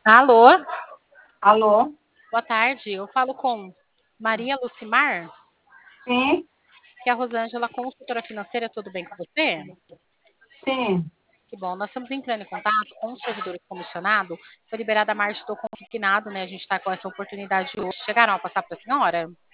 Alô, Alô? boa tarde. Eu falo com Maria Lucimar, Sim, que é a Rosângela, consultora financeira. Tudo bem com você? sim. Que bom. Nós estamos entrando em contato com os servidores comissionados. Foi liberada a margem do consignado, né? A gente está com essa oportunidade hoje. Chegaram a passar para a senhora?